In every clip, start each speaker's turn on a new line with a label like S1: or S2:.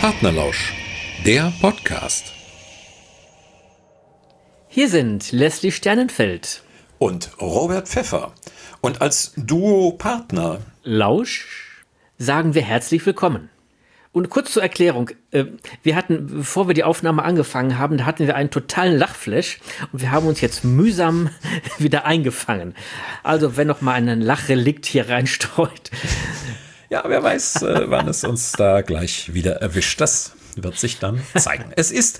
S1: Partnerlausch, der Podcast.
S2: Hier sind Leslie Sternenfeld
S1: Und Robert Pfeffer. Und als Duo-Partner
S2: Lausch sagen wir herzlich willkommen. Und kurz zur Erklärung, wir hatten, bevor wir die Aufnahme angefangen haben, da hatten wir einen totalen Lachflash und wir haben uns jetzt mühsam wieder eingefangen. Also wenn noch mal ein Lachrelikt hier reinstreut.
S1: Ja, wer weiß, wann es uns da gleich wieder erwischt. Das wird sich dann zeigen. Es ist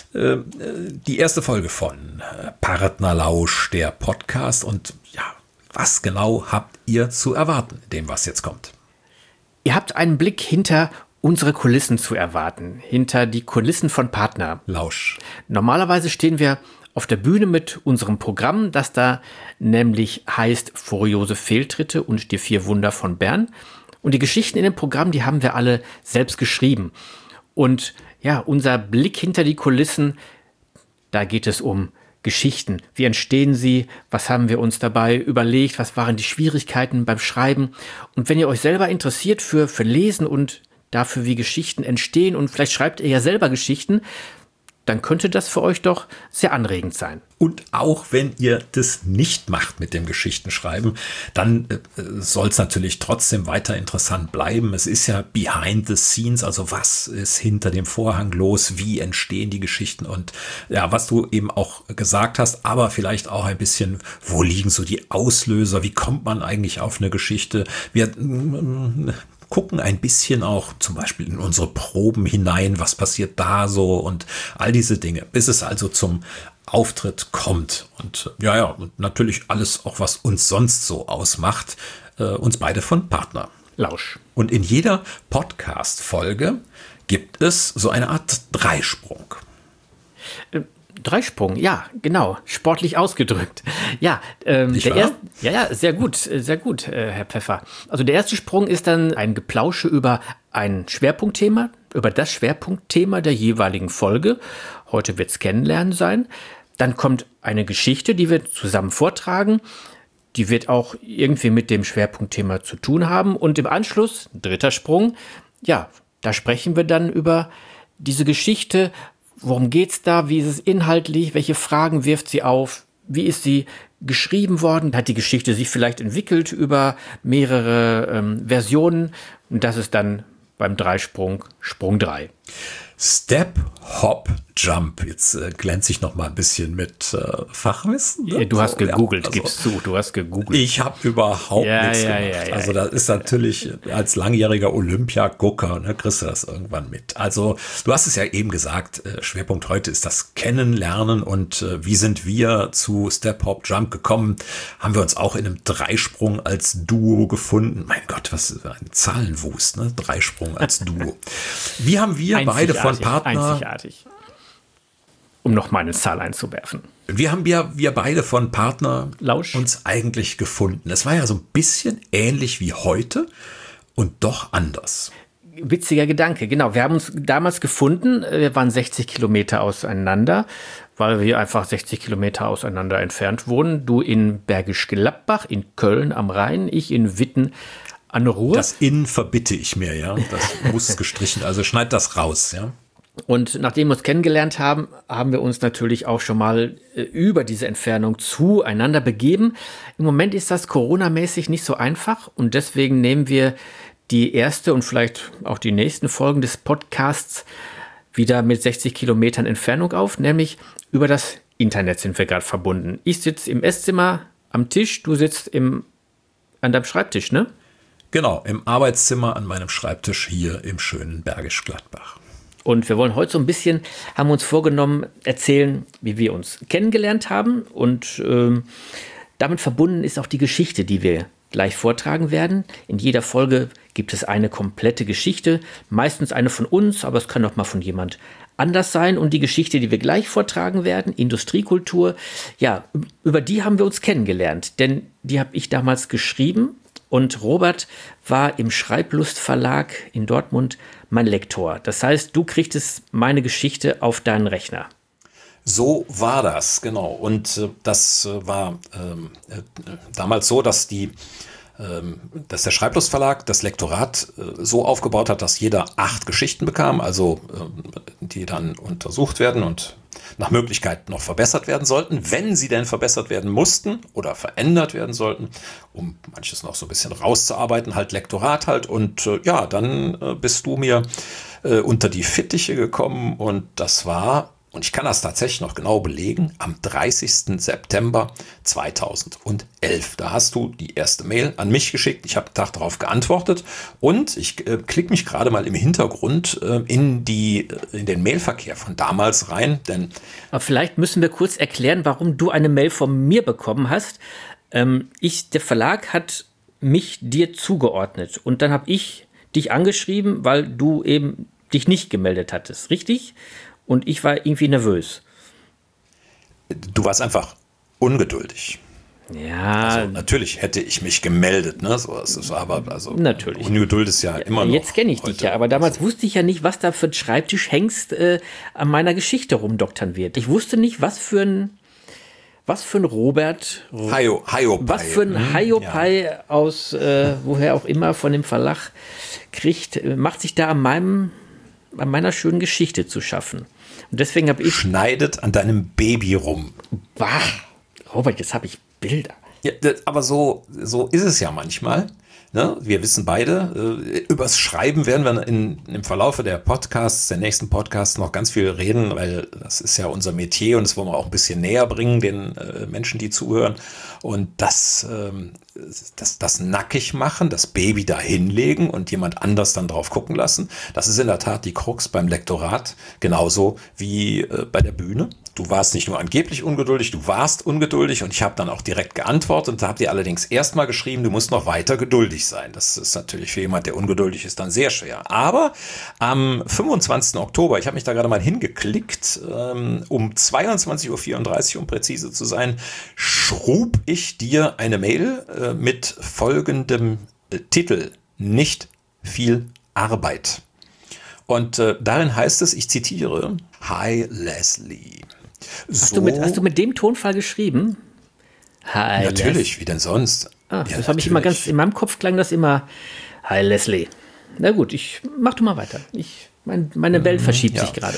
S1: die erste Folge von Partnerlausch, der Podcast. Und ja, was genau habt ihr zu erwarten, dem was jetzt kommt?
S2: Ihr habt einen Blick hinter unsere Kulissen zu erwarten, hinter die Kulissen von Partnerlausch. Normalerweise stehen wir auf der Bühne mit unserem Programm, das da nämlich heißt Furiose Fehltritte und die 4 Wunder von Bern. Und die Geschichten in dem Programm, die haben wir alle selbst geschrieben. Und ja, unser Blick hinter die Kulissen, da geht es um Geschichten. Wie entstehen sie? Was haben wir uns dabei überlegt? Was waren die Schwierigkeiten beim Schreiben? Und wenn ihr euch selber interessiert für Lesen und dafür, wie Geschichten entstehen und vielleicht schreibt ihr ja selber Geschichten, dann könnte das für euch doch sehr anregend sein.
S1: Und auch wenn ihr das nicht macht mit dem Geschichtenschreiben, dann soll es natürlich trotzdem weiter interessant bleiben. Es ist ja behind the scenes, also was ist hinter dem Vorhang los, wie entstehen die Geschichten und ja, was du eben auch gesagt hast, aber vielleicht auch ein bisschen, wo liegen so die Auslöser, wie kommt man eigentlich auf eine Geschichte? Wir gucken ein bisschen auch zum Beispiel in unsere Proben hinein, was passiert da so und all diese Dinge, bis es also zum Auftritt kommt. Und ja, und natürlich alles auch, was uns sonst so ausmacht, uns beide von Partnerlausch. Und in jeder Podcast-Folge gibt es so eine Art Dreisprung.
S2: Dreisprung, ja, genau, sportlich ausgedrückt. Ja, sehr gut, Herr Pfeffer. Also der erste Sprung ist dann ein Geplausche über ein Schwerpunktthema, über das Schwerpunktthema der jeweiligen Folge. Heute wird es Kennenlernen sein. Dann kommt eine Geschichte, die wir zusammen vortragen. Die wird auch irgendwie mit dem Schwerpunktthema zu tun haben. Und im Anschluss, dritter Sprung, ja, da sprechen wir dann über diese Geschichte. Worum geht's da? Wie ist es inhaltlich? Welche Fragen wirft sie auf? Wie ist sie geschrieben worden? Hat die Geschichte sich vielleicht entwickelt über mehrere Versionen? Und das ist dann beim Dreisprung Sprung 3.
S1: Step, Hop, Jump. Jetzt glänze ich noch mal ein bisschen mit Fachwissen.
S2: Ne? Du hast gegoogelt, also, gibst zu, du hast gegoogelt.
S1: Ich habe überhaupt nichts gemacht. Also das ist natürlich als langjähriger Olympiagucker, ne, kriegst du das irgendwann mit. Also du hast es ja eben gesagt, Schwerpunkt heute ist das Kennenlernen und wie sind wir zu Step, Hop, Jump gekommen? Haben wir uns auch in einem Dreisprung als Duo gefunden. Mein Gott, was ist ein Zahlenwust, ne? Dreisprung als Duo. Wie haben wir beide von Partner...
S2: Einzigartig. Um noch mal eine Zahl einzuwerfen.
S1: Wir haben wir beide von Partnerlausch uns eigentlich gefunden. Es war ja so ein bisschen ähnlich wie heute und doch anders.
S2: Witziger Gedanke, genau. Wir haben uns damals gefunden, wir waren 60 Kilometer auseinander, weil wir einfach 60 Kilometer auseinander entfernt wohnen. Du in Bergisch Gladbach, in Köln am Rhein, ich in Witten an der Ruhr.
S1: Das In verbitte ich mir, ja. Das muss gestrichen, also schneid das raus, ja.
S2: Und nachdem wir uns kennengelernt haben, haben wir uns natürlich auch schon mal über diese Entfernung zueinander begeben. Im Moment ist das coronamäßig nicht so einfach und deswegen nehmen wir die erste und vielleicht auch die nächsten Folgen des Podcasts wieder mit 60 Kilometern Entfernung auf, nämlich über das Internet sind wir gerade verbunden. Ich sitze im Esszimmer am Tisch, du sitzt an deinem Schreibtisch, ne?
S1: Genau, im Arbeitszimmer an meinem Schreibtisch hier im schönen Bergisch Gladbach.
S2: Und wir wollen heute so ein bisschen, haben uns vorgenommen, erzählen, wie wir uns kennengelernt haben. Und damit verbunden ist auch die Geschichte, die wir gleich vortragen werden. In jeder Folge gibt es eine komplette Geschichte, meistens eine von uns, aber es kann auch mal von jemand anders sein. Und die Geschichte, die wir gleich vortragen werden, Industriekultur, ja, über die haben wir uns kennengelernt. Denn die habe ich damals geschrieben. Und Robert war im Schreiblust Verlag in Dortmund mein Lektor. Das heißt, du kriegtest meine Geschichte auf deinen Rechner.
S1: So war das, genau. Und das war damals so, dass die dass der Schreiblustverlag das Lektorat so aufgebaut hat, dass jeder 8 Geschichten bekam, also die dann untersucht werden und nach Möglichkeit noch verbessert werden sollten, wenn sie denn verbessert werden mussten oder verändert werden sollten, um manches noch so ein bisschen rauszuarbeiten, halt Lektorat halt. Und ja, dann bist du mir unter die Fittiche gekommen und das war, und ich kann das tatsächlich noch genau belegen, am 30. September 2011. Da hast du die erste Mail an mich geschickt. Ich habe einen Tag darauf geantwortet und ich klicke mich gerade mal im Hintergrund in den Mailverkehr von damals rein. Denn
S2: aber vielleicht müssen wir kurz erklären, warum du eine Mail von mir bekommen hast. Der Verlag hat mich dir zugeordnet und dann habe ich dich angeschrieben, weil du eben dich nicht gemeldet hattest, richtig? Und ich war irgendwie nervös.
S1: Du warst einfach ungeduldig.
S2: Ja.
S1: Also natürlich hätte ich mich gemeldet, ne? So, es war aber, also
S2: natürlich.
S1: Ungeduld ist ja immer noch.
S2: Jetzt kenne ich dich ja, aber damals wusste ich ja nicht, was da für ein Schreibtischhengst an meiner Geschichte rumdoktern wird. Ich wusste nicht, was für ein Robert,
S1: Hiopai.
S2: Was für ein Hiopai aus woher auch immer von dem Verlag macht sich da an meiner schönen Geschichte zu schaffen. Und deswegen habe ich...
S1: Schneidet an deinem Baby rum.
S2: Bah, Robert, jetzt habe ich Bilder.
S1: Ja, aber so ist es ja manchmal. Ne? Wir wissen beide, übers Schreiben werden wir im Verlaufe der nächsten Podcasts noch ganz viel reden, weil das ist ja unser Metier und das wollen wir auch ein bisschen näher bringen, den Menschen, die zuhören. Und das nackig machen, das Baby da hinlegen und jemand anders dann drauf gucken lassen, das ist in der Tat die Krux beim Lektorat, genauso wie bei der Bühne. Du warst nicht nur angeblich ungeduldig, du warst ungeduldig und ich habe dann auch direkt geantwortet und da habt ihr allerdings erstmal geschrieben, du musst noch weiter geduldig sein. Das ist natürlich für jemand, der ungeduldig ist, dann sehr schwer. Aber am 25. Oktober, ich habe mich da gerade mal hingeklickt, um 22.34 Uhr, um präzise zu sein, schrub ich dir eine Mail mit folgendem Titel: Nicht viel Arbeit. Und darin heißt es, ich zitiere: Hi Leslie.
S2: Hast du mit dem Tonfall geschrieben?
S1: Hi natürlich, Leslie. Wie denn sonst?
S2: Das habe ich immer ganz, in meinem Kopf klang das immer: Hi Leslie. Na gut, mach du mal weiter. Meine Welt verschiebt sich gerade.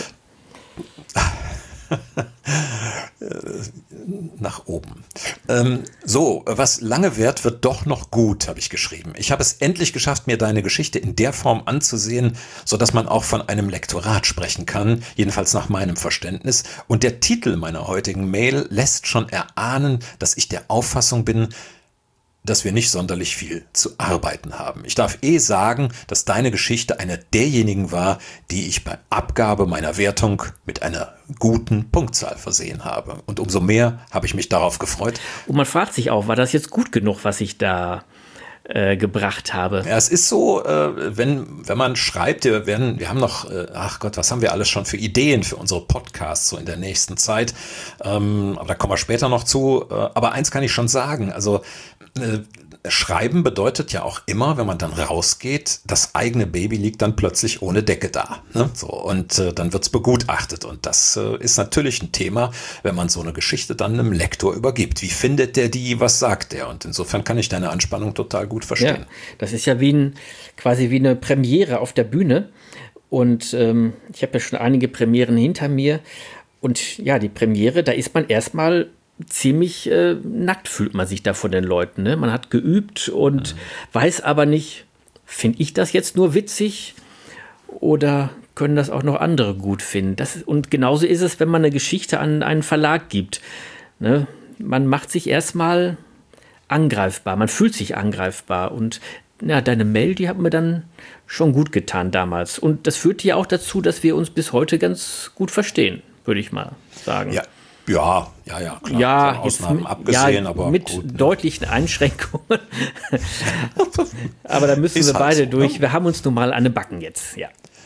S1: Nach oben. Was lange währt, wird doch noch gut, habe ich geschrieben. Ich habe es endlich geschafft, mir deine Geschichte in der Form anzusehen, sodass man auch von einem Lektorat sprechen kann, jedenfalls nach meinem Verständnis. Und der Titel meiner heutigen Mail lässt schon erahnen, dass ich der Auffassung bin, dass wir nicht sonderlich viel zu arbeiten haben. Ich darf sagen, dass deine Geschichte eine derjenigen war, die ich bei Abgabe meiner Wertung mit einer guten Punktzahl versehen habe. Und umso mehr habe ich mich darauf gefreut.
S2: Und man fragt sich auch, war das jetzt gut genug, was ich da gebracht habe?
S1: Ja, es ist so, wenn man schreibt, wir haben noch, ach Gott, was haben wir alles schon für Ideen für unsere Podcasts so in der nächsten Zeit. Aber da kommen wir später noch zu. Aber eins kann ich schon sagen, also Schreiben bedeutet ja auch immer, wenn man dann rausgeht, das eigene Baby liegt dann plötzlich ohne Decke da. Ne? So, und dann wird's begutachtet. Und das ist natürlich ein Thema, wenn man so eine Geschichte dann einem Lektor übergibt. Wie findet der die? Was sagt der? Und insofern kann ich deine Anspannung total gut verstehen.
S2: Ja, das ist ja quasi wie eine Premiere auf der Bühne. Und ich habe ja schon einige Premieren hinter mir. Und ja, die Premiere, da ist man erstmal ziemlich nackt, fühlt man sich da von den Leuten. Ne? Man hat geübt und weiß aber nicht, finde ich das jetzt nur witzig oder können das auch noch andere gut finden? Und genauso ist es, wenn man eine Geschichte an einen Verlag gibt. Ne? Man macht sich erstmal angreifbar, man fühlt sich angreifbar und ja, deine Mail, die hat mir dann schon gut getan damals. Und das führt ja auch dazu, dass wir uns bis heute ganz gut verstehen, würde ich mal sagen.
S1: Ja, klar.
S2: Ja,
S1: Ausnahmen abgesehen, aber
S2: mit gut, deutlichen Einschränkungen. Aber da müssen wir beide durch. Ne? Wir haben uns nun mal an den Backen jetzt, ja.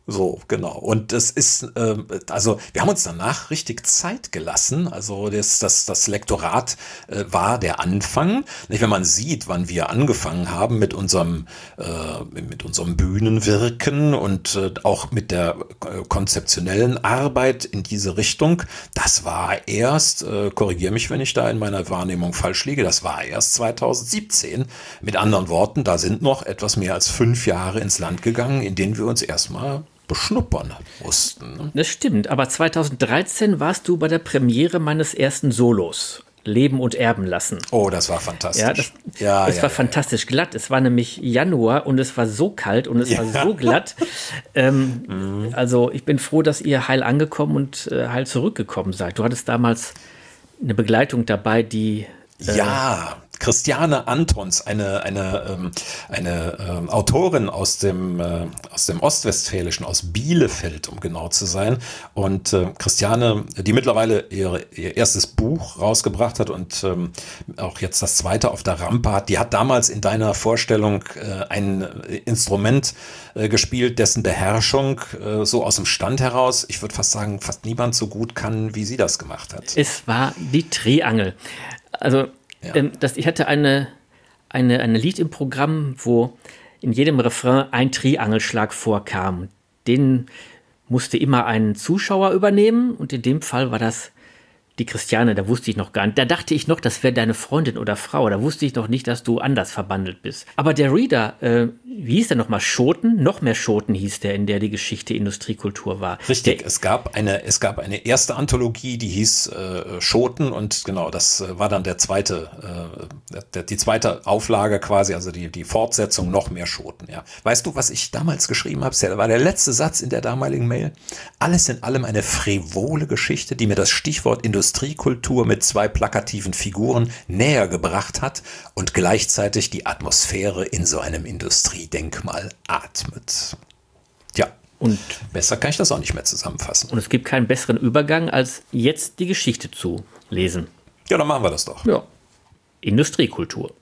S1: So, genau. Und das ist, also wir haben uns danach richtig Zeit gelassen. Also das Lektorat war der Anfang. Nicht, wenn man sieht, wann wir angefangen haben mit unserem Bühnenwirken und auch mit der konzeptionellen Arbeit in diese Richtung, das war erst, korrigiere mich, wenn ich da in meiner Wahrnehmung falsch liege, das war erst 2017. Mit anderen Worten, da sind noch etwas mehr als 5 Jahre ins Land gegangen, in denen wir uns erstmal beschnuppern mussten.
S2: Das stimmt, aber 2013 warst du bei der Premiere meines ersten Solos. Leben und Erben lassen.
S1: Oh, das war fantastisch.
S2: Es war fantastisch glatt. Es war nämlich Januar und es war so kalt und es war so glatt. Also ich bin froh, dass ihr heil angekommen und heil zurückgekommen seid. Du hattest damals eine Begleitung dabei, die...
S1: Christiane Antons, eine Autorin aus dem Ostwestfälischen, aus Bielefeld, um genau zu sein. Und Christiane, die mittlerweile ihr erstes Buch rausgebracht hat und auch jetzt das zweite auf der Rampe hat, die hat damals in deiner Vorstellung ein Instrument gespielt, dessen Beherrschung so aus dem Stand heraus, ich würde fast sagen, fast niemand so gut kann, wie sie das gemacht hat.
S2: Es war die Triangel. Also ich hatte eine Lied im Programm, wo in jedem Refrain ein Triangelschlag vorkam. Den musste immer ein Zuschauer übernehmen und in dem Fall war das die Christiane, da wusste ich noch gar nicht. Da dachte ich noch, das wäre deine Freundin oder Frau. Da wusste ich noch nicht, dass du anders verbandelt bist. Aber der Reader, wie hieß der nochmal? Schoten? Noch mehr Schoten hieß der, in der die Geschichte Industriekultur war.
S1: Richtig, es gab eine erste Anthologie, die hieß Schoten und genau, das war dann die zweite Auflage quasi, also die Fortsetzung noch mehr Schoten. Ja. Weißt du, was ich damals geschrieben habe? Das war der letzte Satz in der damaligen Mail. Alles in allem eine frivole Geschichte, die mir das Stichwort Industriekultur mit 2 plakativen Figuren näher gebracht hat und gleichzeitig die Atmosphäre in so einem Industriedenkmal atmet. Ja, und besser kann ich das auch nicht mehr zusammenfassen.
S2: Und es gibt keinen besseren Übergang, als jetzt die Geschichte zu lesen.
S1: Ja, dann machen wir das doch.
S2: Ja. Industriekultur.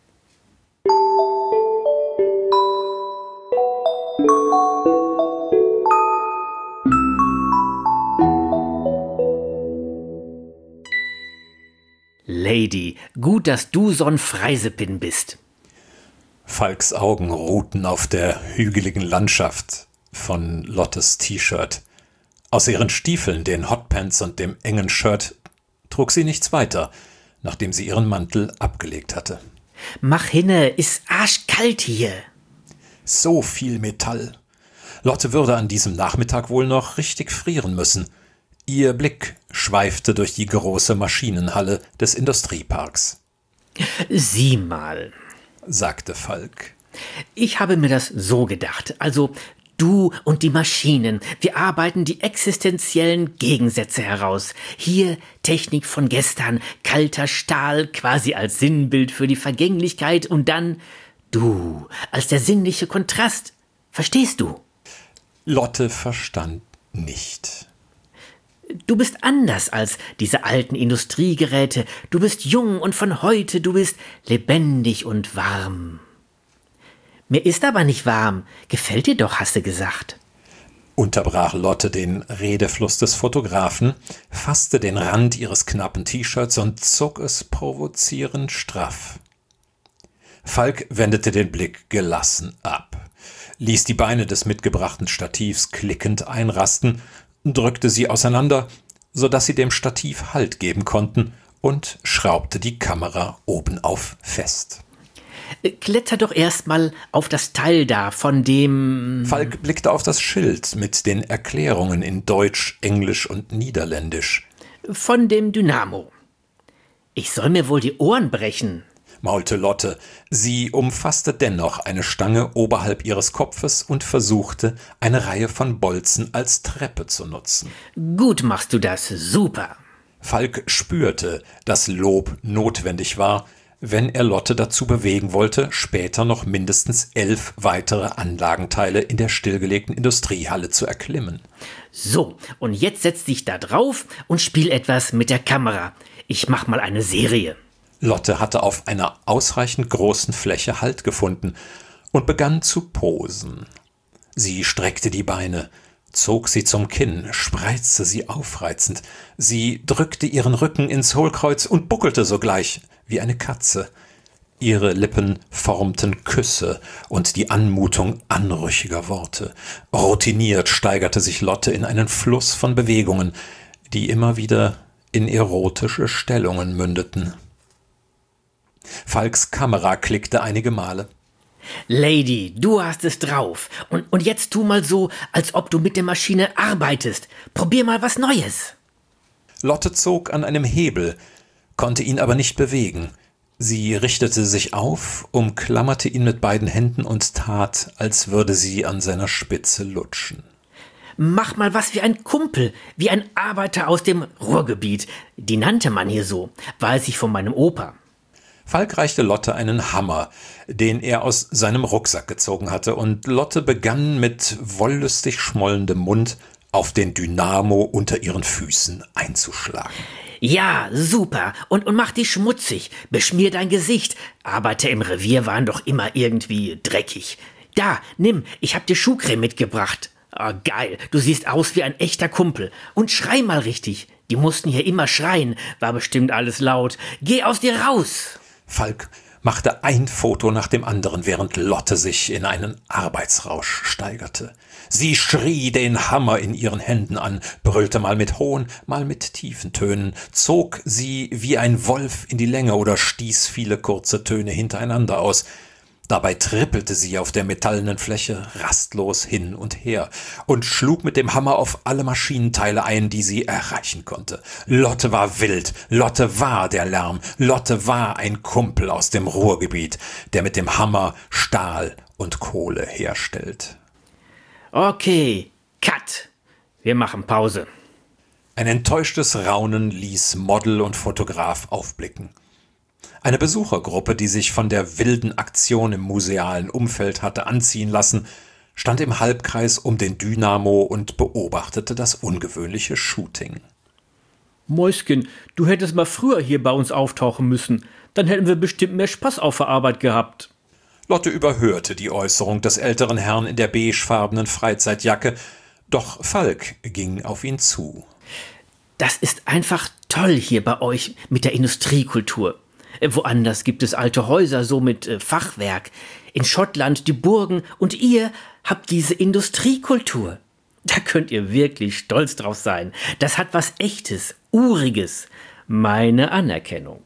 S2: Lady, gut, dass du so'n Freisepin bist.
S1: Falks Augen ruhten auf der hügeligen Landschaft von Lottes T-Shirt. Aus ihren Stiefeln, den Hotpants und dem engen Shirt trug sie nichts weiter, nachdem sie ihren Mantel abgelegt hatte.
S2: Mach hinne, ist arschkalt hier.
S1: So viel Metall. Lotte würde an diesem Nachmittag wohl noch richtig frieren müssen. Ihr Blick schweifte durch die große Maschinenhalle des Industrieparks.
S2: Sieh mal,
S1: sagte Falk.
S2: Ich habe mir das so gedacht. Also du und die Maschinen, wir arbeiten die existenziellen Gegensätze heraus. Hier Technik von gestern, kalter Stahl quasi als Sinnbild für die Vergänglichkeit und dann du als der sinnliche Kontrast. Verstehst du?
S1: Lotte verstand nicht.
S2: Du bist anders als diese alten Industriegeräte. Du bist jung und von heute, du bist lebendig und warm. Mir ist aber nicht warm. Gefällt dir doch, hast du gesagt.
S1: Unterbrach Lotte den Redefluss des Fotografen, fasste den Rand ihres knappen T-Shirts und zog es provozierend straff. Falk wendete den Blick gelassen ab, ließ die Beine des mitgebrachten Stativs klickend einrasten, drückte sie auseinander, sodass sie dem Stativ Halt geben konnten, und schraubte die Kamera obenauf fest.
S2: Kletter doch erstmal auf das Teil da, von dem...
S1: Falk blickte auf das Schild mit den Erklärungen in Deutsch, Englisch und Niederländisch.
S2: Von dem Dynamo. Ich soll mir wohl die Ohren brechen,
S1: maulte Lotte. Sie umfasste dennoch eine Stange oberhalb ihres Kopfes und versuchte, eine Reihe von Bolzen als Treppe zu nutzen.
S2: Gut machst du das, super.
S1: Falk spürte, dass Lob notwendig war, wenn er Lotte dazu bewegen wollte, später noch mindestens 11 weitere Anlagenteile in der stillgelegten Industriehalle zu erklimmen.
S2: So, und jetzt setz dich da drauf und spiel etwas mit der Kamera. Ich mach mal eine Serie.
S1: Lotte hatte auf einer ausreichend großen Fläche Halt gefunden und begann zu posen. Sie streckte die Beine, zog sie zum Kinn, spreizte sie aufreizend. Sie drückte ihren Rücken ins Hohlkreuz und buckelte sogleich wie eine Katze. Ihre Lippen formten Küsse und die Anmutung anrüchiger Worte. Routiniert steigerte sich Lotte in einen Fluss von Bewegungen, die immer wieder in erotische Stellungen mündeten. Falks Kamera klickte einige Male.
S2: Lady, du hast es drauf. Und jetzt tu mal so, als ob du mit der Maschine arbeitest. Probier mal was Neues.
S1: Lotte zog an einem Hebel, konnte ihn aber nicht bewegen. Sie richtete sich auf, umklammerte ihn mit beiden Händen und tat, als würde sie an seiner Spitze lutschen.
S2: Mach mal was wie ein Kumpel, wie ein Arbeiter aus dem Ruhrgebiet. Die nannte man hier so, weiß ich von meinem Opa.
S1: Falk reichte Lotte einen Hammer, den er aus seinem Rucksack gezogen hatte, und Lotte begann mit wollüstig schmollendem Mund auf den Dynamo unter ihren Füßen einzuschlagen.
S2: Ja, super. Und mach dich schmutzig. Beschmier dein Gesicht. Arbeiter im Revier waren doch immer irgendwie dreckig. Da, nimm, ich hab dir Schuhcreme mitgebracht. Oh, geil, du siehst aus wie ein echter Kumpel. Und schrei mal richtig. Die mussten hier immer schreien. War bestimmt alles laut. Geh aus dir raus.
S1: Falk machte ein Foto nach dem anderen, während Lotte sich in einen Arbeitsrausch steigerte. Sie schrie den Hammer in ihren Händen an, brüllte mal mit hohen, mal mit tiefen Tönen, zog sie wie ein Wolf in die Länge oder stieß viele kurze Töne hintereinander aus. Dabei trippelte sie auf der metallenen Fläche rastlos hin und her und schlug mit dem Hammer auf alle Maschinenteile ein, die sie erreichen konnte. Lotte war wild, Lotte war der Lärm, Lotte war ein Kumpel aus dem Ruhrgebiet, der mit dem Hammer Stahl und Kohle herstellt.
S2: Okay, Cut. Wir machen Pause.
S1: Ein enttäuschtes Raunen ließ Model und Fotograf aufblicken. Eine Besuchergruppe, die sich von der wilden Aktion im musealen Umfeld hatte anziehen lassen, stand im Halbkreis um den Dynamo und beobachtete das ungewöhnliche Shooting.
S2: Mäuschen, du hättest mal früher hier bei uns auftauchen müssen. Dann hätten wir bestimmt mehr Spaß auf der Arbeit gehabt.
S1: Lotte überhörte die Äußerung des älteren Herrn in der beigefarbenen Freizeitjacke, doch Falk ging auf ihn zu.
S2: Das ist einfach toll hier bei euch mit der Industriekultur. Woanders gibt es alte Häuser, so mit Fachwerk. In Schottland die Burgen und ihr habt diese Industriekultur. Da könnt ihr wirklich stolz drauf sein. Das hat was Echtes, Uriges. Meine Anerkennung.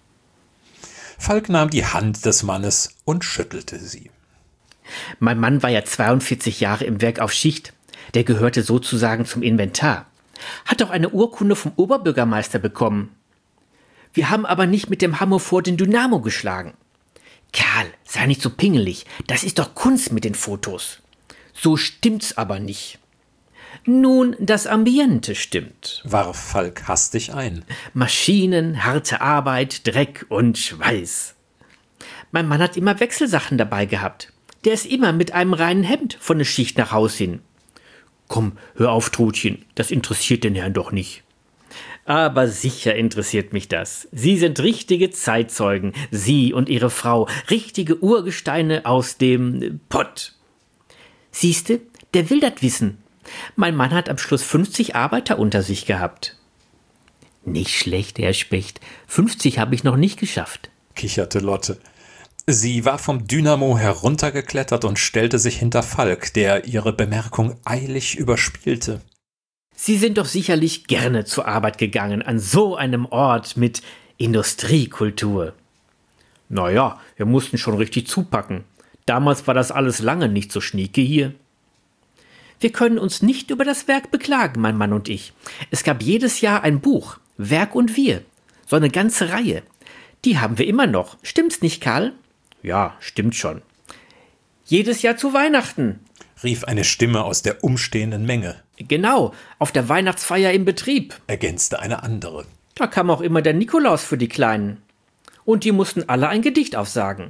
S1: Falk nahm die Hand des Mannes und schüttelte sie.
S2: Mein Mann war ja 42 Jahre im Werk auf Schicht. Der gehörte sozusagen zum Inventar. Hat auch eine Urkunde vom Oberbürgermeister bekommen. Wir haben aber nicht mit dem Hammer vor den Dynamo geschlagen. Karl, sei nicht so pingelig. Das ist doch Kunst mit den Fotos. So stimmt's aber nicht. Nun, das Ambiente stimmt,
S1: warf Falk hastig ein.
S2: Maschinen, harte Arbeit, Dreck und Schweiß. Mein Mann hat immer Wechselsachen dabei gehabt. Der ist immer mit einem reinen Hemd von der Schicht nach Haus hin. Komm, hör auf, Trutchen, das interessiert den Herrn doch nicht. Aber sicher interessiert mich das. Sie sind richtige Zeitzeugen, Sie und Ihre Frau, richtige Urgesteine aus dem Pott. Siehste, der will das wissen. Mein Mann hat am Schluss 50 Arbeiter unter sich gehabt. Nicht schlecht, Herr Specht. 50 habe ich noch nicht geschafft,
S1: kicherte Lotte. Sie war vom Dynamo heruntergeklettert und stellte sich hinter Falk, der ihre Bemerkung eilig überspielte.
S2: Sie sind doch sicherlich gerne zur Arbeit gegangen an so einem Ort mit Industriekultur. Naja, wir mussten schon richtig zupacken. Damals war das alles lange nicht so schnieke hier. Wir können uns nicht über das Werk beklagen, mein Mann und ich. Es gab jedes Jahr ein Buch, Werk und wir, so eine ganze Reihe. Die haben wir immer noch. Stimmt's nicht, Karl? Ja, stimmt schon. Jedes Jahr zu Weihnachten,
S1: rief eine Stimme aus der umstehenden Menge.
S2: Genau, auf der Weihnachtsfeier im Betrieb,
S1: ergänzte eine andere.
S2: Da kam auch immer der Nikolaus für die Kleinen. Und die mussten alle ein Gedicht aufsagen.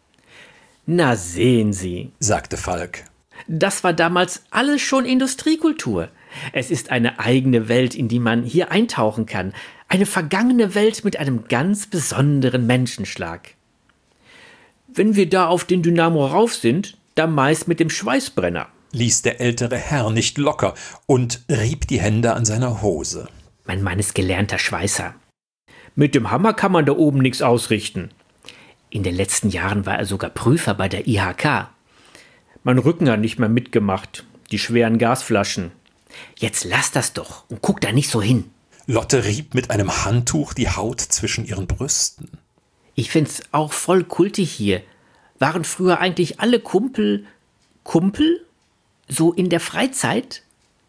S2: Na sehen Sie,
S1: sagte Falk.
S2: Das war damals alles schon Industriekultur. Es ist eine eigene Welt, in die man hier eintauchen kann. Eine vergangene Welt mit einem ganz besonderen Menschenschlag. Wenn wir da auf den Dynamo rauf sind, dann meist mit dem Schweißbrenner.
S1: ließ der ältere Herr nicht locker und rieb die Hände an seiner Hose.
S2: Mein Mann ist gelernter Schweißer. Mit dem Hammer kann man da oben nichts ausrichten. In den letzten Jahren war er sogar Prüfer bei der IHK. Mein Rücken hat nicht mehr mitgemacht, die schweren Gasflaschen. Jetzt lass das doch und guck da nicht so hin.
S1: Lotte rieb mit einem Handtuch die Haut zwischen ihren Brüsten.
S2: Ich find's auch voll kultig hier. Waren früher eigentlich alle Kumpel? So in der Freizeit?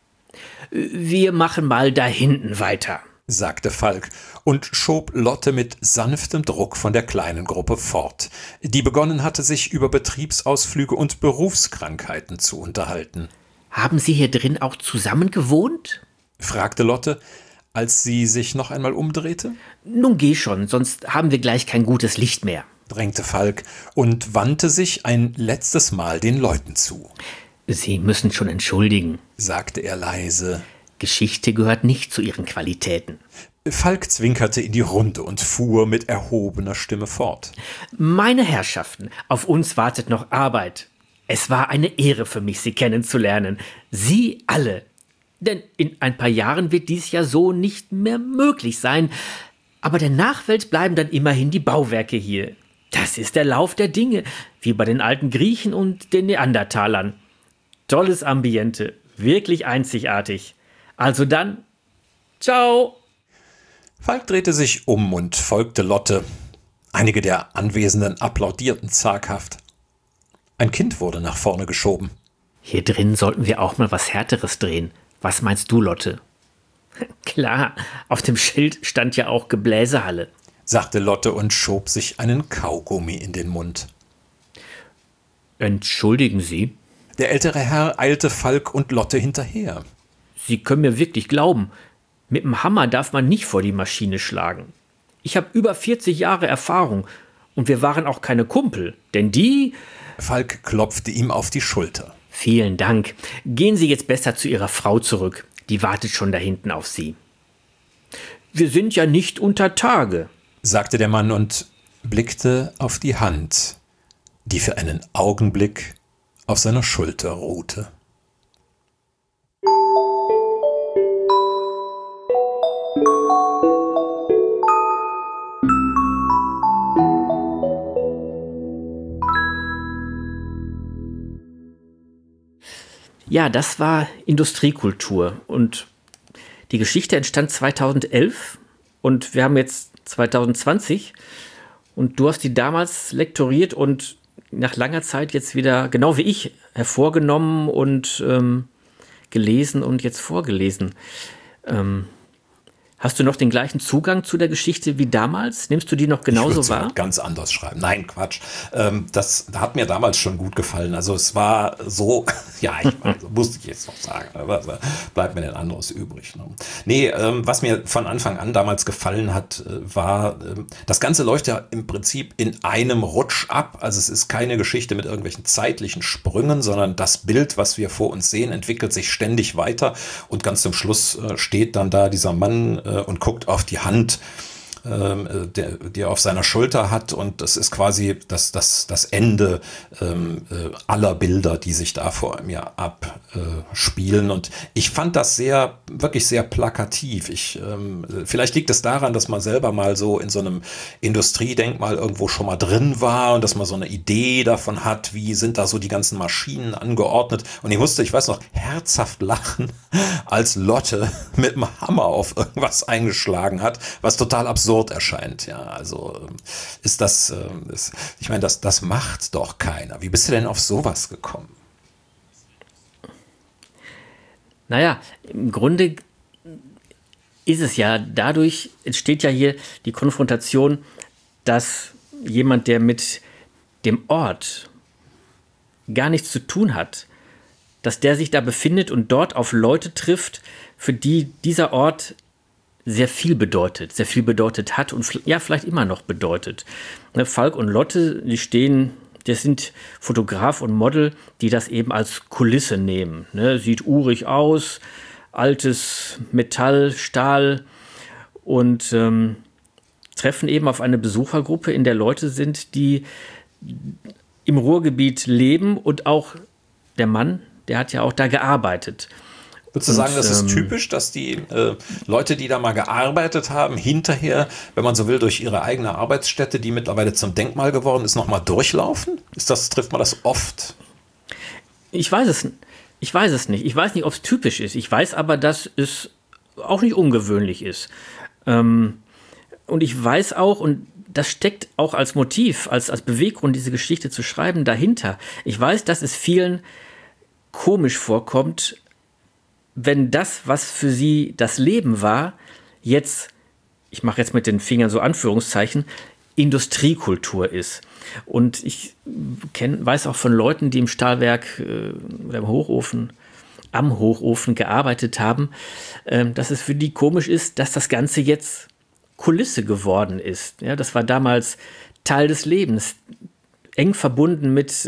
S2: Wir machen mal da hinten weiter,
S1: sagte Falk und schob Lotte mit sanftem Druck von der kleinen Gruppe fort, die begonnen hatte, sich über Betriebsausflüge und Berufskrankheiten zu unterhalten.
S2: Haben Sie hier drin auch zusammen gewohnt?
S1: Fragte Lotte, als sie sich noch einmal umdrehte.
S2: Nun geh schon, sonst haben wir gleich kein gutes Licht mehr,
S1: drängte Falk und wandte sich ein letztes Mal den Leuten zu.
S2: Sie müssen schon entschuldigen,
S1: sagte er leise.
S2: Geschichte gehört nicht zu Ihren Qualitäten.
S1: Falk zwinkerte in die Runde und fuhr mit erhobener Stimme fort.
S2: Meine Herrschaften, auf uns wartet noch Arbeit. Es war eine Ehre für mich, Sie kennenzulernen. Sie alle. Denn in ein paar Jahren wird dies ja so nicht mehr möglich sein. Aber der Nachwelt bleiben dann immerhin die Bauwerke hier. Das ist der Lauf der Dinge, wie bei den alten Griechen und den Neandertalern. Tolles Ambiente, wirklich einzigartig. Also dann, ciao!
S1: Falk drehte sich um und folgte Lotte. Einige der Anwesenden applaudierten zaghaft. Ein Kind wurde nach vorne geschoben.
S2: Hier drin sollten wir auch mal was Härteres drehen. Was meinst du, Lotte? Klar, auf dem Schild stand ja auch Gebläsehalle,
S1: sagte Lotte und schob sich einen Kaugummi in den Mund.
S2: Entschuldigen Sie?
S1: Der ältere Herr eilte Falk und Lotte hinterher.
S2: Sie können mir wirklich glauben, mit dem Hammer darf man nicht vor die Maschine schlagen. Ich habe über 40 Jahre Erfahrung und wir waren auch keine Kumpel, denn die...
S1: Falk klopfte ihm auf die Schulter.
S2: Vielen Dank. Gehen Sie jetzt besser zu Ihrer Frau zurück. Die wartet schon da hinten auf Sie. Wir sind ja nicht unter Tage,
S1: sagte der Mann und blickte auf die Hand, die für einen Augenblick auf seiner Schulter ruhte.
S2: Ja, das war Industriekultur und die Geschichte entstand 2011 und wir haben jetzt 2020 und du hast die damals lektoriert und nach langer Zeit jetzt wieder, genau wie ich, hervorgenommen und gelesen und jetzt vorgelesen. Hast du noch den gleichen Zugang zu der Geschichte wie damals? Nimmst du die noch genauso wahr?
S1: Ganz anders schreiben. Nein, Quatsch. Das hat mir damals schon gut gefallen. Also es war so, ja, ich weiß, musste ich jetzt noch sagen, aber bleibt mir denn anderes übrig. Ne? Nee, was mir von Anfang an damals gefallen hat, war, das Ganze läuft ja im Prinzip in einem Rutsch ab. Also es ist keine Geschichte mit irgendwelchen zeitlichen Sprüngen, sondern das Bild, was wir vor uns sehen, entwickelt sich ständig weiter und ganz zum Schluss steht dann da dieser Mann und guckt auf die Hand, die er auf seiner Schulter hat und das ist quasi das Ende aller Bilder, die sich da vor mir abspielen und ich fand das wirklich sehr plakativ. Vielleicht liegt es daran, dass man selber mal so in so einem Industriedenkmal irgendwo schon mal drin war und dass man so eine Idee davon hat, wie sind da so die ganzen Maschinen angeordnet und ich weiß noch, herzhaft lachen, als Lotte mit dem Hammer auf irgendwas eingeschlagen hat, was total absurd erscheint. Ja, also ist das, ich meine, das macht doch keiner. Wie bist du denn auf sowas gekommen?
S2: Naja, im Grunde ist es ja, dadurch entsteht ja hier die Konfrontation, dass jemand, der mit dem Ort gar nichts zu tun hat, dass der sich da befindet und dort auf Leute trifft, für die dieser Ort sehr viel bedeutet hat und ja, vielleicht immer noch bedeutet. Falk und Lotte, das sind Fotograf und Model, die das eben als Kulisse nehmen. Sieht urig aus, altes Metall, Stahl und treffen eben auf eine Besuchergruppe, in der Leute sind, die im Ruhrgebiet leben und auch der Mann, der hat ja auch da gearbeitet.
S1: Würdest du sagen, das ist typisch, dass die Leute, die da mal gearbeitet haben, hinterher, wenn man so will, durch ihre eigene Arbeitsstätte, die mittlerweile zum Denkmal geworden ist, nochmal durchlaufen? Trifft man das oft?
S2: Ich weiß es nicht. Ich weiß nicht, ob es typisch ist. Ich weiß aber, dass es auch nicht ungewöhnlich ist. Und ich weiß auch, und das steckt auch als Motiv, als Beweggrund, diese Geschichte zu schreiben, dahinter. Ich weiß, dass es vielen komisch vorkommt, wenn das, was für sie das Leben war, jetzt, ich mache jetzt mit den Fingern so Anführungszeichen, Industriekultur ist. Und ich weiß auch von Leuten, die im Stahlwerk oder am Hochofen gearbeitet haben, dass es für die komisch ist, dass das Ganze jetzt Kulisse geworden ist. Ja, das war damals Teil des Lebens, eng verbunden mit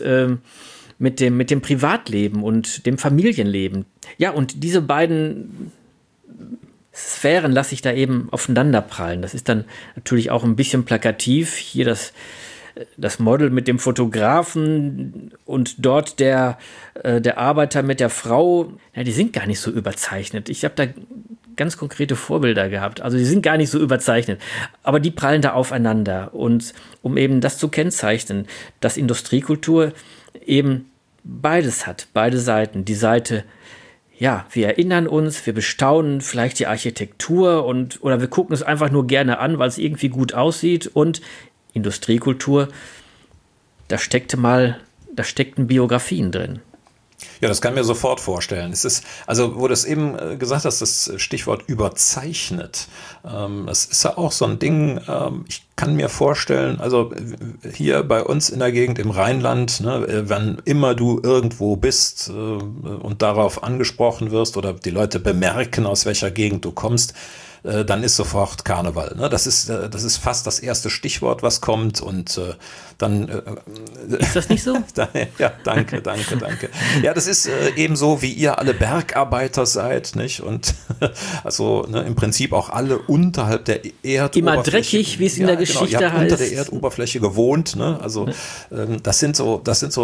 S2: dem Privatleben und dem Familienleben. Ja, und diese beiden Sphären lasse ich da eben aufeinanderprallen. Das ist dann natürlich auch ein bisschen plakativ. Hier das Model mit dem Fotografen und dort der Arbeiter mit der Frau. Ja, die sind gar nicht so überzeichnet. Ich habe da ganz konkrete Vorbilder gehabt. Also die sind gar nicht so überzeichnet. Aber die prallen da aufeinander. Und um eben das zu kennzeichnen, dass Industriekultur eben beides hat, beide Seiten. Die Seite, ja, wir erinnern uns, wir bestaunen vielleicht die Architektur oder wir gucken es einfach nur gerne an, weil es irgendwie gut aussieht. Und Industriekultur, da steckten Biografien drin.
S1: Ja, das kann ich mir sofort vorstellen. Es ist, also, wo du es eben gesagt hast, das Stichwort überzeichnet. Das ist ja auch so ein Ding, ich kann mir vorstellen, also hier bei uns in der Gegend im Rheinland, ne, wenn immer du irgendwo bist und darauf angesprochen wirst oder die Leute bemerken, aus welcher Gegend du kommst, dann ist sofort Karneval. Ne? Das ist fast das erste Stichwort, was kommt und dann...
S2: ist das nicht so?
S1: Ja, danke. Ja, das ist ebenso, wie ihr alle Bergarbeiter seid, nicht? Und also im Prinzip auch alle unterhalb der Erdoberfläche.
S2: Immer dreckig, wie es in der Geschichte
S1: heißt.
S2: Unter
S1: der Erdoberfläche gewohnt. Ne? Also das sind so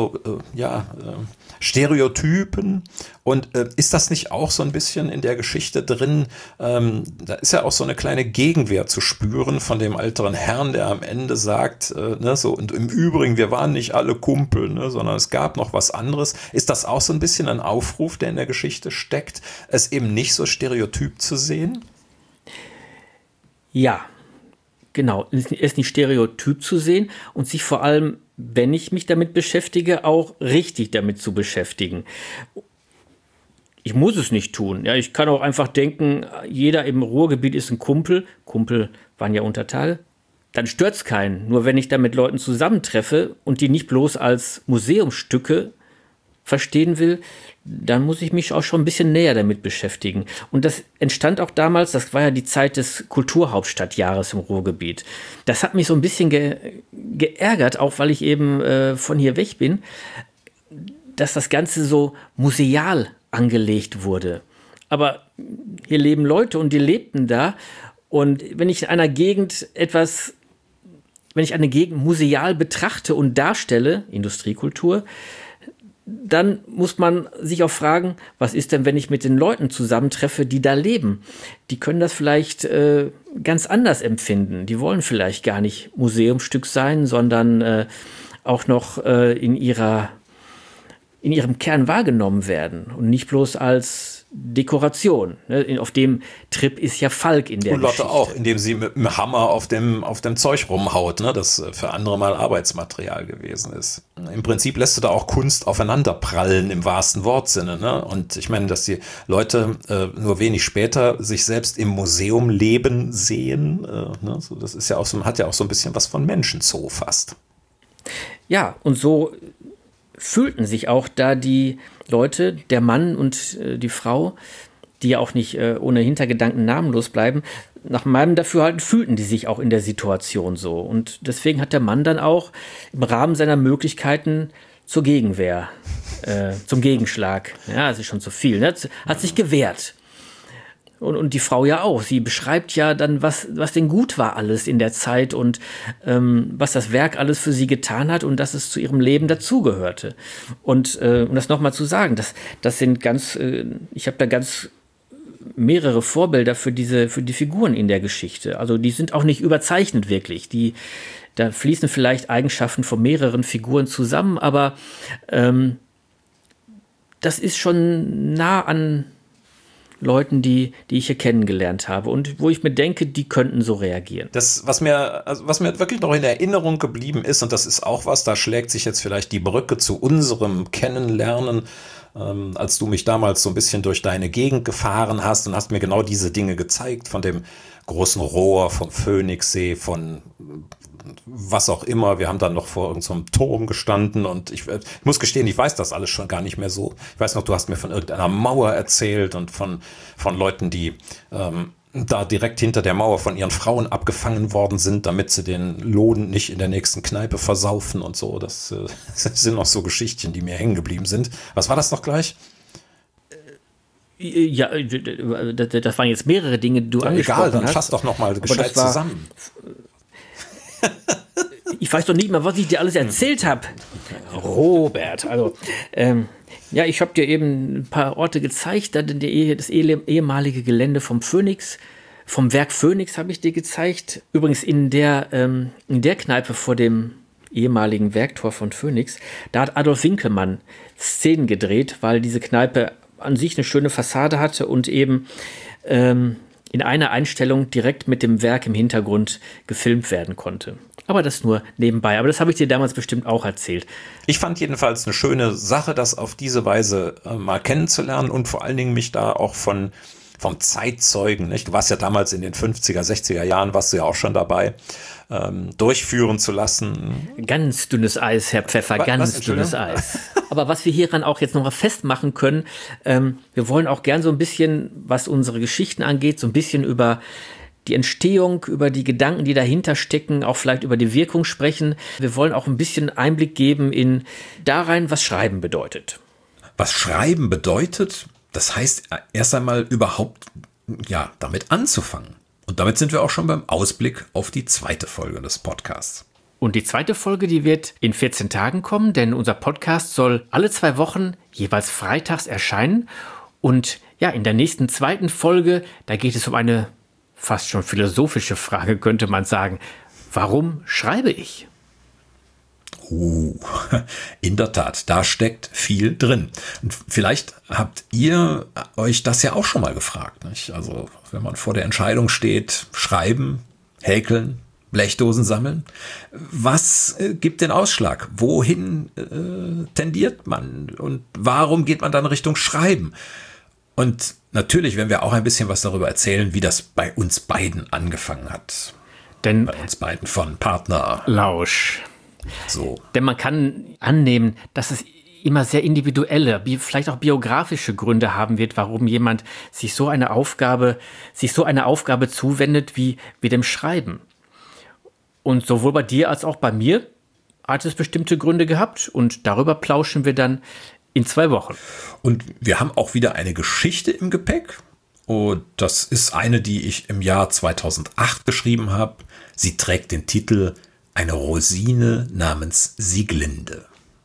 S1: Stereotypen. Und ist das nicht auch so ein bisschen in der Geschichte drin? Da ist ja auch so eine kleine Gegenwehr zu spüren von dem älteren Herrn, der am Ende sagt, und im Übrigen, wir waren nicht alle Kumpel, ne, sondern es gab noch was anderes. Ist das auch so ein bisschen ein Aufruf, der in der Geschichte steckt, es eben nicht so stereotyp zu sehen?
S2: Ja, genau. Es nicht stereotyp zu sehen und sich vor allem, wenn ich mich damit beschäftige, auch richtig damit zu beschäftigen. Ich muss es nicht tun. Ja, ich kann auch einfach denken, jeder im Ruhrgebiet ist ein Kumpel. Kumpel waren ja Untertage. Dann stört es keinen. Nur wenn ich da mit Leuten zusammentreffe und die nicht bloß als Museumsstücke verstehen will, dann muss ich mich auch schon ein bisschen näher damit beschäftigen. Und das entstand auch damals, das war ja die Zeit des Kulturhauptstadtjahres im Ruhrgebiet. Das hat mich so ein bisschen geärgert, auch weil ich eben von hier weg bin, dass das Ganze so museal angelegt wurde. Aber hier leben Leute und die lebten da. Und wenn ich eine Gegend museal betrachte und darstelle, Industriekultur, dann muss man sich auch fragen, was ist denn, wenn ich mit den Leuten zusammentreffe, die da leben? Die können das vielleicht ganz anders empfinden. Die wollen vielleicht gar nicht Museumsstück sein, sondern auch noch in ihrem Kern wahrgenommen werden und nicht bloß als Dekoration. Auf dem Trip ist ja Falk in der
S1: und Lotte
S2: Geschichte.
S1: Auch, indem sie mit dem Hammer auf dem Zeug rumhaut, ne, das für andere mal Arbeitsmaterial gewesen ist. Im Prinzip lässt du da auch Kunst aufeinanderprallen im wahrsten Wortsinne. Ne? Und ich meine, dass die Leute nur wenig später sich selbst im Museum leben sehen, ne? So, das ist ja auch so, hat ja auch so ein bisschen was von Menschenzoo fast.
S2: Ja, und so fühlten sich auch da die Leute, der Mann und die Frau, die ja auch nicht ohne Hintergedanken namenlos bleiben, nach meinem Dafürhalten fühlten die sich auch in der Situation so. Und deswegen hat der Mann dann auch im Rahmen seiner Möglichkeiten zur Gegenwehr, zum Gegenschlag, ja, das ist schon zu viel, ne? Hat sich gewehrt. Und die Frau ja auch. Sie beschreibt ja dann, was denn gut war alles in der Zeit und was das Werk alles für sie getan hat und dass es zu ihrem Leben dazugehörte. Und um das nochmal zu sagen, das sind ich habe da ganz mehrere Vorbilder für die Figuren in der Geschichte. Also die sind auch nicht überzeichnet wirklich. Da fließen vielleicht Eigenschaften von mehreren Figuren zusammen, aber das ist schon nah an Leuten, die ich hier kennengelernt habe und wo ich mir denke, die könnten so reagieren.
S1: Das, was mir wirklich noch in Erinnerung geblieben ist, und das ist auch was, da schlägt sich jetzt vielleicht die Brücke zu unserem Kennenlernen, als du mich damals so ein bisschen durch deine Gegend gefahren hast und hast mir genau diese Dinge gezeigt, von dem großen Rohr, vom Phoenixsee, von was auch immer. Wir haben dann noch vor irgendeinem Turm gestanden und ich muss gestehen, ich weiß das alles schon gar nicht mehr so. Ich weiß noch, du hast mir von irgendeiner Mauer erzählt und von Leuten, die da direkt hinter der Mauer von ihren Frauen abgefangen worden sind, damit sie den Lohn nicht in der nächsten Kneipe versaufen und so. Das sind noch so Geschichten, die mir hängen geblieben sind. Was war das noch gleich?
S2: Ja, das waren jetzt mehrere Dinge, die du angesprochen hast.
S1: Egal, dann fass doch noch mal gescheit zusammen.
S2: Ich weiß doch nicht mehr, was ich dir alles erzählt habe. Robert, also, ja, ich habe dir eben ein paar Orte gezeigt. Das ehemalige Gelände vom Werk Phoenix habe ich dir gezeigt. Übrigens in der Kneipe vor dem ehemaligen Werktor von Phoenix, da hat Adolf Winkelmann Szenen gedreht, weil diese Kneipe an sich eine schöne Fassade hatte und eben in einer Einstellung direkt mit dem Werk im Hintergrund gefilmt werden konnte. Aber das nur nebenbei. Aber das habe ich dir damals bestimmt auch erzählt.
S1: Ich fand jedenfalls eine schöne Sache, das auf diese Weise mal kennenzulernen und vor allen Dingen mich da auch vom Zeitzeugen, nicht? Du warst ja damals in den 50er, 60er Jahren, warst du ja auch schon dabei, durchführen zu lassen.
S2: Ganz dünnes Eis, Herr Pfeffer, ganz dünnes Eis. Aber was wir hieran auch jetzt noch mal festmachen können, wir wollen auch gern so ein bisschen, was unsere Geschichten angeht, so ein bisschen über die Entstehung, über die Gedanken, die dahinter stecken, auch vielleicht über die Wirkung sprechen. Wir wollen auch ein bisschen Einblick geben in darein, was Schreiben bedeutet.
S1: Was Schreiben bedeutet, das heißt erst einmal überhaupt damit anzufangen. Und damit sind wir auch schon beim Ausblick auf die zweite Folge des Podcasts.
S2: Und die zweite Folge, die wird in 14 Tagen kommen, denn unser Podcast soll alle 2 Wochen jeweils freitags erscheinen. Und ja, in der nächsten zweiten Folge, da geht es um eine fast schon philosophische Frage, könnte man sagen. Warum schreibe ich?
S1: In der Tat, da steckt viel drin. Und vielleicht habt ihr euch das ja auch schon mal gefragt, nicht? Also wenn man vor der Entscheidung steht, schreiben, häkeln, Blechdosen sammeln, was gibt den Ausschlag? Wohin tendiert man? Und warum geht man dann Richtung Schreiben? Und natürlich werden wir auch ein bisschen was darüber erzählen, wie das bei uns beiden angefangen hat.
S2: Denn
S1: bei uns beiden von Partner
S2: Lausch.
S1: So.
S2: Denn man kann annehmen, dass es immer sehr individuelle, vielleicht auch biografische Gründe haben wird, warum jemand sich so eine Aufgabe zuwendet wie dem Schreiben. Und sowohl bei dir als auch bei mir hat es bestimmte Gründe gehabt und darüber plauschen wir dann in 2 Wochen.
S1: Und wir haben auch wieder eine Geschichte im Gepäck. Und das ist eine, die ich im Jahr 2008 geschrieben habe. Sie trägt den Titel Eine Rosine namens Sieglinde.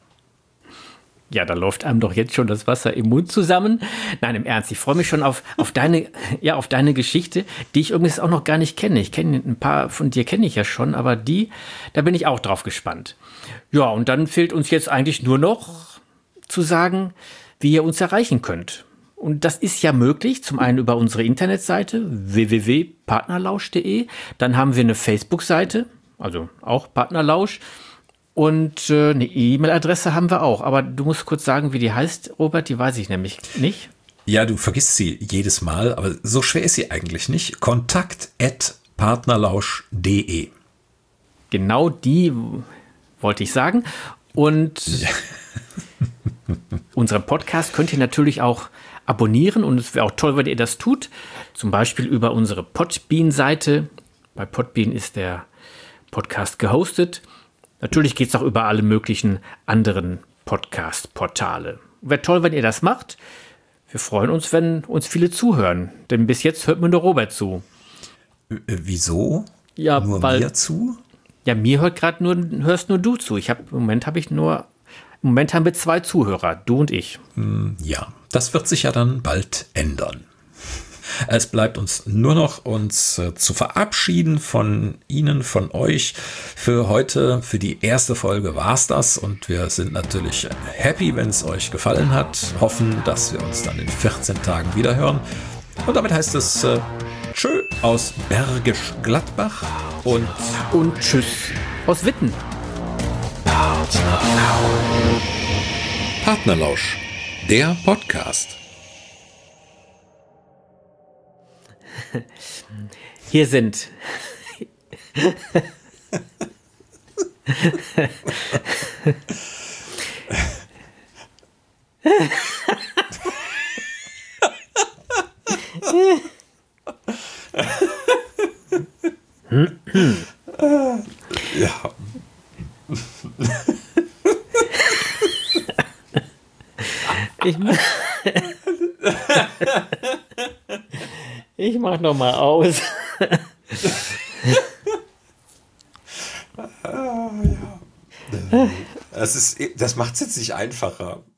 S2: Ja, da läuft einem doch jetzt schon das Wasser im Mund zusammen. Nein, im Ernst, ich freue mich schon auf deine Geschichte, die ich übrigens auch noch gar nicht kenne. Ich kenne ein paar von dir, kenne ich ja schon, aber da bin ich auch drauf gespannt. Ja, und dann fehlt uns jetzt eigentlich nur noch zu sagen, wie ihr uns erreichen könnt. Und das ist ja möglich, zum einen über unsere Internetseite www.partnerlausch.de. Dann haben wir eine Facebook-Seite, also auch Partnerlausch. Und eine E-Mail-Adresse haben wir auch. Aber du musst kurz sagen, wie die heißt, Robert. Die weiß ich nämlich nicht.
S1: Ja, du vergisst sie jedes Mal, aber so schwer ist sie eigentlich nicht. kontakt@partnerlausch.de.
S2: Genau die wollte ich sagen. Und unseren Podcast könnt ihr natürlich auch abonnieren. Und es wäre auch toll, wenn ihr das tut. Zum Beispiel über unsere Podbean-Seite. Bei Podbean ist der Podcast gehostet. Natürlich geht es auch über alle möglichen anderen Podcast-Portale. Wäre toll, wenn ihr das macht. Wir freuen uns, wenn uns viele zuhören. Denn bis jetzt hört mir nur Robert zu.
S1: Wieso?
S2: Ja,
S1: nur mir zu?
S2: Ja, mir hörst nur du zu. Im Moment haben wir 2 Zuhörer, du und ich.
S1: Ja, das wird sich ja dann bald ändern. Es bleibt uns nur noch, uns zu verabschieden von Ihnen, von euch. Für heute, für die erste Folge war's das. Und wir sind natürlich happy, wenn es euch gefallen hat. Hoffen, dass wir uns dann in 14 Tagen wieder hören. Und damit heißt es Tschö aus Bergisch Gladbach und
S2: Tschüss aus Witten.
S1: Partnerlausch, der Podcast.
S2: Hier sind
S1: ja.
S2: Ich mach noch mal aus.
S1: Das macht es jetzt nicht einfacher.